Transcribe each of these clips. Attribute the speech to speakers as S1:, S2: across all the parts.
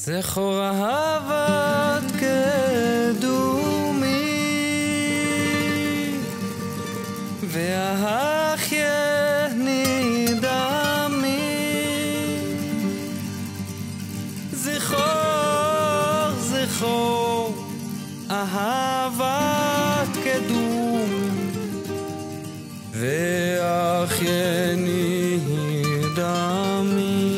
S1: זכור אהבת קדומי והחייני דמי. זכור אהבת קדומי והחייני דמי.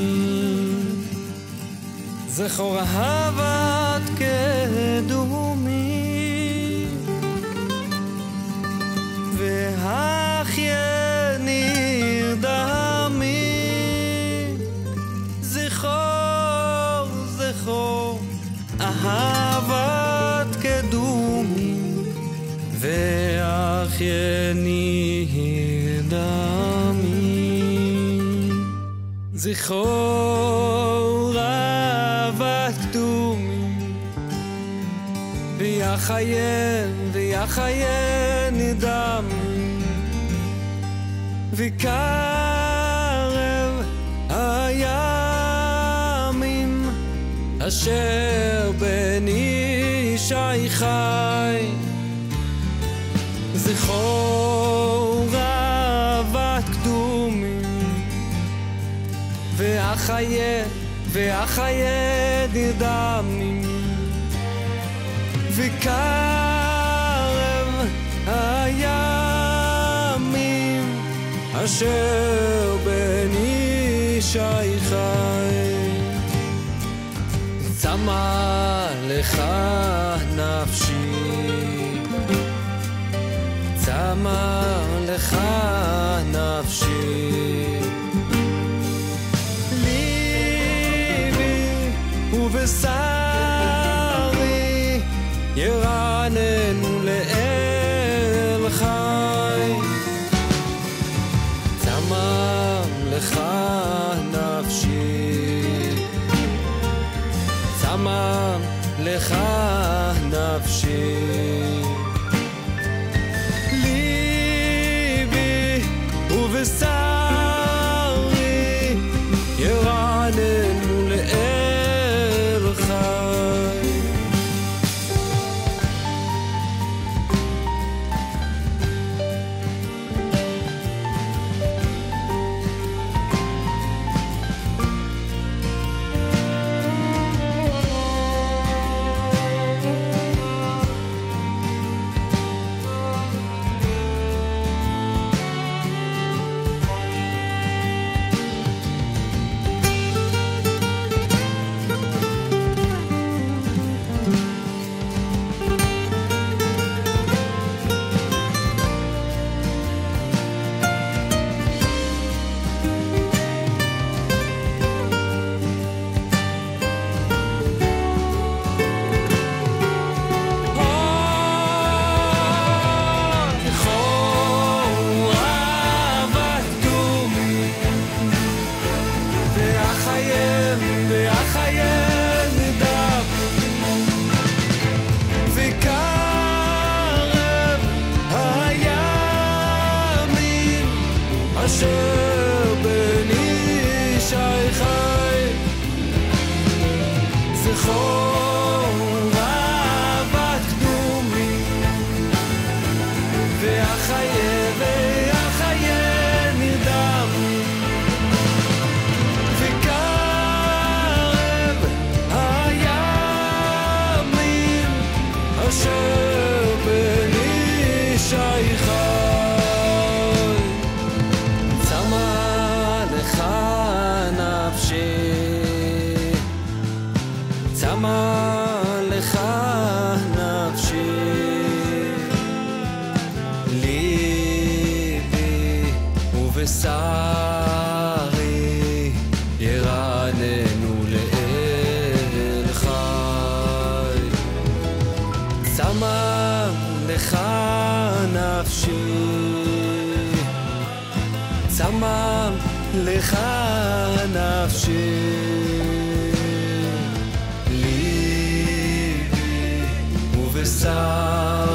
S1: זכור אהבת קדומי והחייני דמי. זכור אהבת קדומי והחייני דמי. זכור אהבת קדומי ויחייני דמי. וקרב הימים אשר בין אישי חי. זכור אהבת קדומי והחייני דמי. וקרב הימים אשר בין אישי חי. צמא לך נפשי, צמא לך נפשי. ליבי ובשרי ירננו לאל חי. צמא לך נפשי, צמא לך נפשי. ליבי ובשרי ירננו לאל חי. אשר בין אישי חי. זכור אהבת קדומי והחייני דמי. וקרב הימים אשר בין אישי חי. צמא לך נפשי. ליבי ובשרי ירננו לאל חי. צמא לך נפשי, צמא לך נפשי. ליבי ובשרי